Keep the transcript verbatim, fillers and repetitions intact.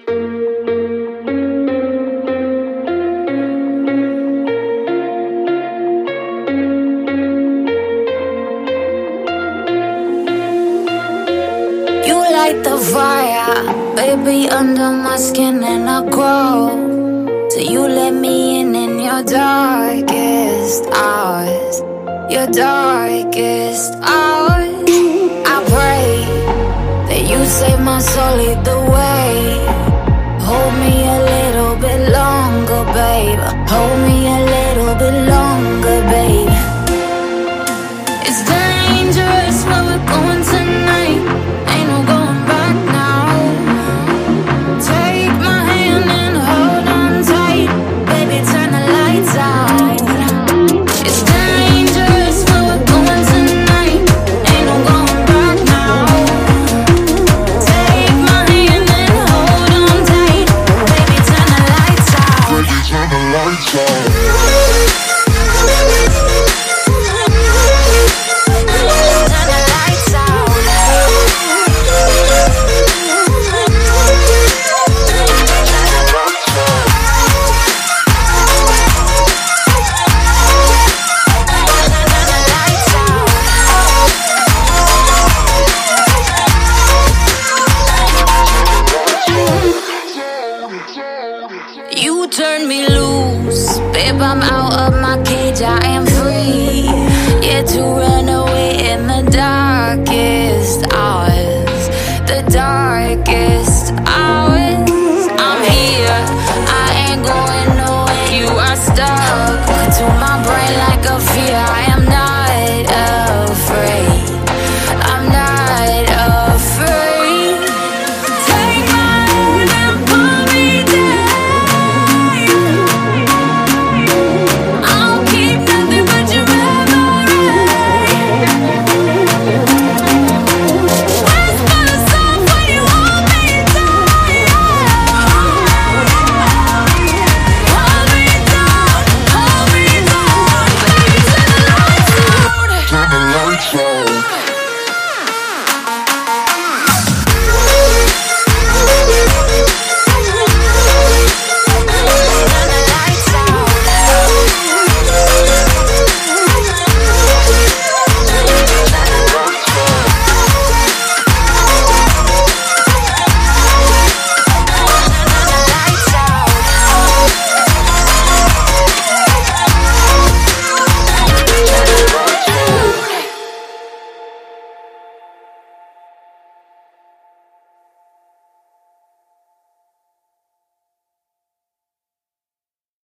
Light the fire, baby, under my skin, and I grow till you let me in in your darkest hours, your darkest hours. I pray that you save my soul, lead the way. Hold me a little bit longer, babe. Hold me a little bit longer, babe. It's dangerous where we're going tonight. Ain't no going back now. Take my hand and hold on tight. Baby, turn the lights out. It's dangerous where we're going tonight. Ain't no going back now. Take my hand and hold on tight. Baby, turn the lights out. Baby, turn the lights out. You turn me loose.